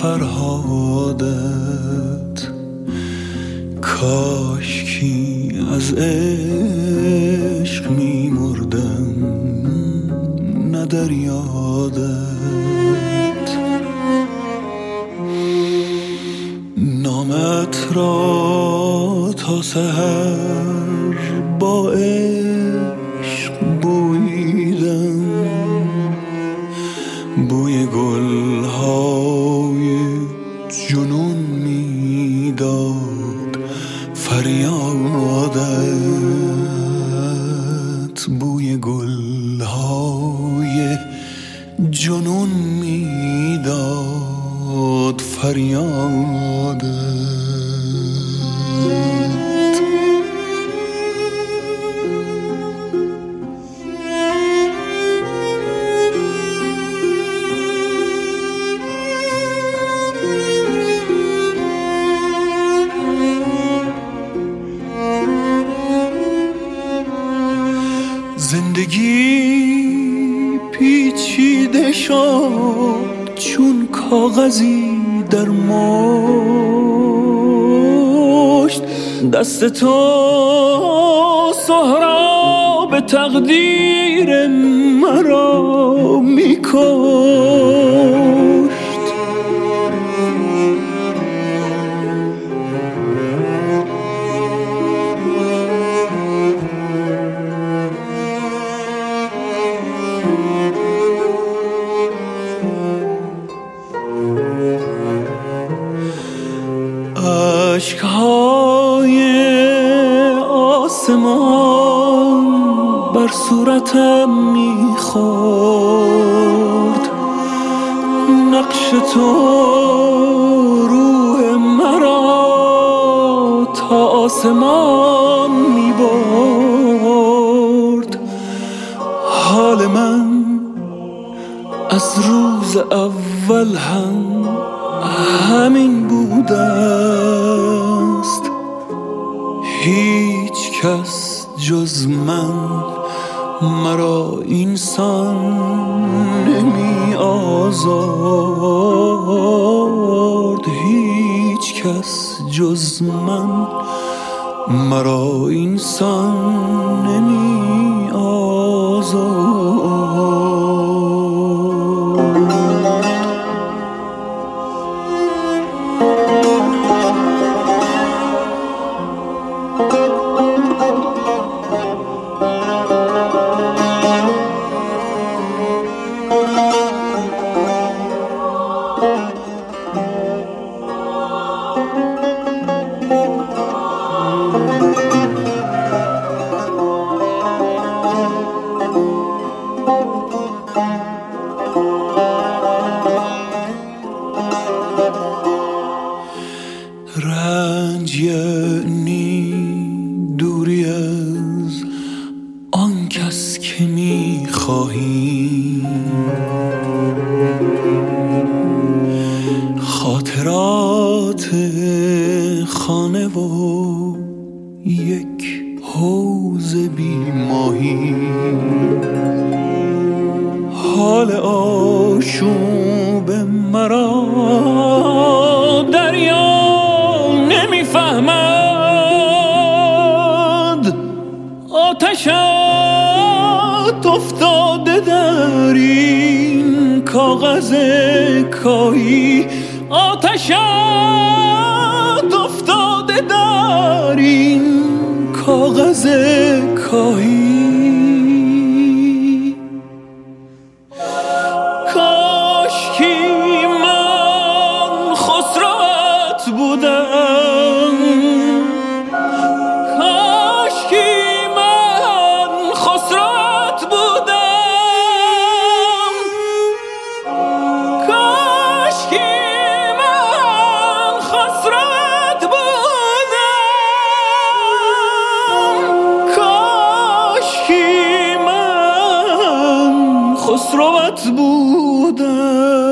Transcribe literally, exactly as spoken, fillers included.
فرهادت، کاشکی از عشق می مردم نه در یادت. نامت را تا سحر با عشق بویدم، بوی گلهای جنون میداد فریادت، بوی گلهای جنون میداد فریادت. زندگی پیچیده شد چون کاغذی در مشت، دست تو سهراب تقدیر مرا میکشت. اشک‌های آسمان بر صورتم می‌خورد، نقش تو روح مرا تا آسمان می‌برد. حال من از روز اول هم همین بوده است، هیچ کس جز من مرا اینسان نمی آزارد، هیچ کس جز من مرا اینسان نمی آزارد. رنج یعنی دوری از آن کس که می‌خواهی، خاطرات خانه و یک حوض بی ماهی، حال آشوب مرا دریا نمیفهمد، آتشت افتاده در این کاغذ کاهی، آتشت افتاده در این کاغذ کاهی. کاشکی من خسروت بودم، کاشکی من خسروت بودم، کاشکی من خسروت بودم، کاشکی من خسروت بودم.